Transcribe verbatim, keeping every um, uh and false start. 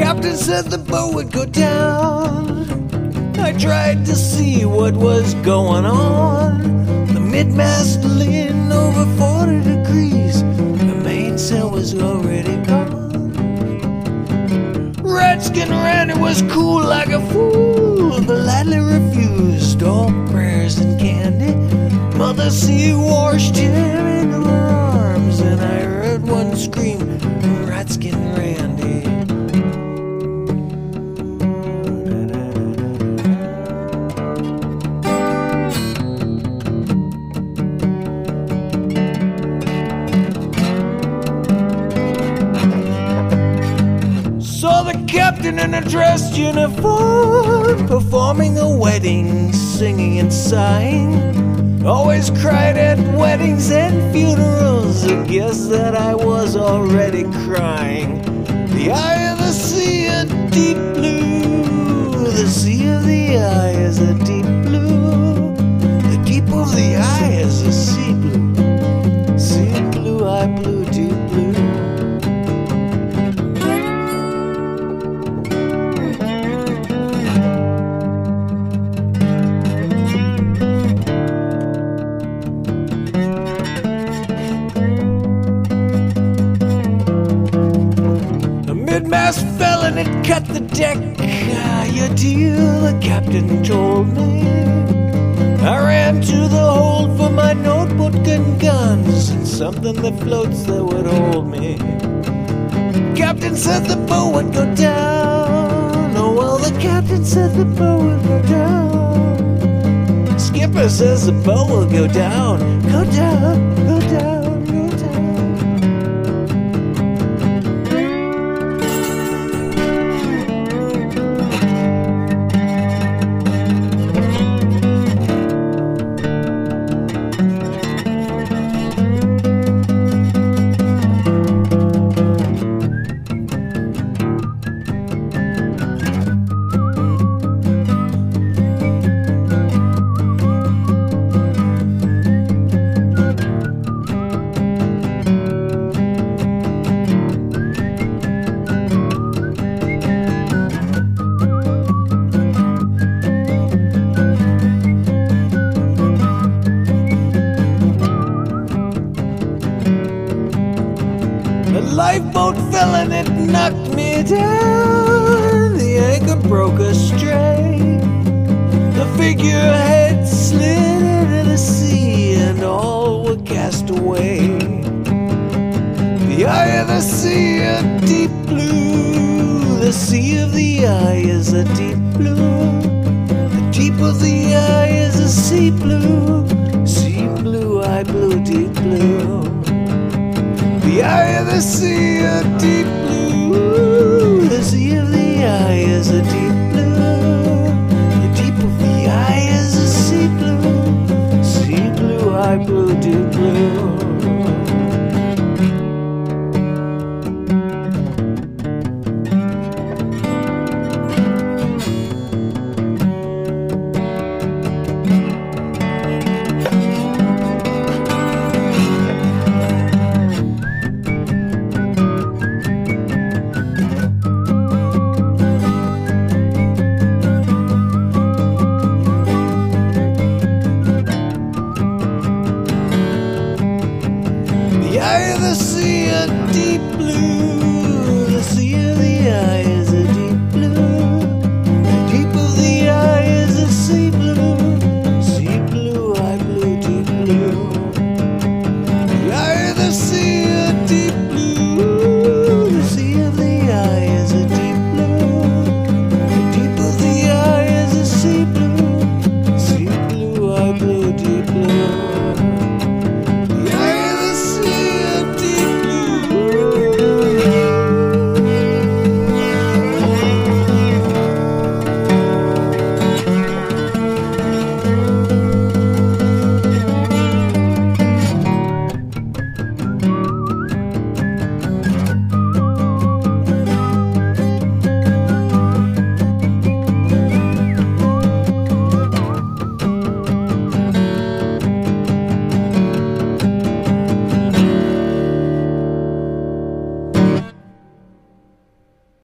Captain said the boat would go down. I tried to see what was going on. The mid-mast leaned over forty degrees. The mainsail was already gone. Redskin Randy was cool like a fool, politely refused all prayers and candy. Mother Sea washed him into her arms, and I heard one scream, Redskin Randy. Saw the captain in a dress uniform, performing a wedding, singing and sighing. Always cried at weddings and funerals. I guess that I was already crying. The eye of the sea, a deep blue. The sea of the eye is a deep blue. The deep of the eye is a sea blue. Sea blue, eye blue, deep blue. Mast fell and it cut the deck. Ah, your deal, the captain told me. I ran to the hold for my notebook and guns and something that floats that would hold me. Captain said the boat would go down. Oh well, the captain said the boat would go down. Skipper says the boat will go down. Go down, go down. The lifeboat fell and it knocked me down. The anchor broke astray. The figurehead slid into the sea and all were cast away. The eye of the sea, a deep blue. The sea of the eye is a deep blue. The deep of the eye is a sea blue. Sea blue, eye blue, deep blue. The eye of the sea, a deep blue. The sea